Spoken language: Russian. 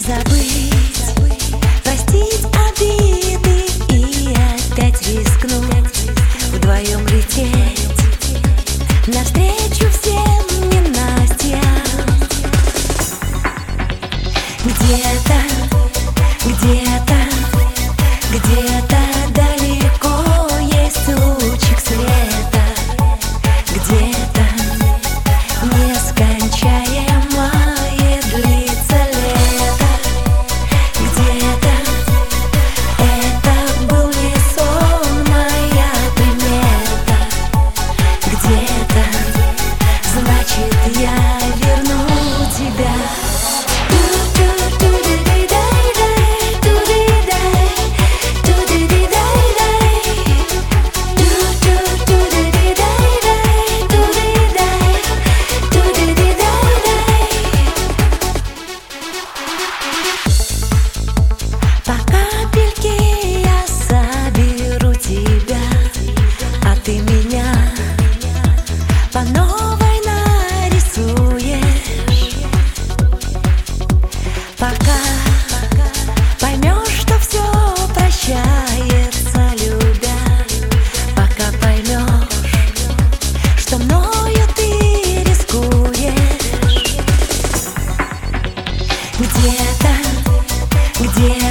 Забыть, простить обиды и опять рискнуть вдвоем лететь навстречу всем ненастьям. Где-то, где-то, где-то далеко есть лучик света, где-то нескончаемое длится лето, где-то это был не сон, моя примета, где-то значит я верну тебя. Ты меня по новой нарисуешь, пока поймешь, что все прощается, любя, пока поймешь, что мною ты рискуешь. Где-то, где-то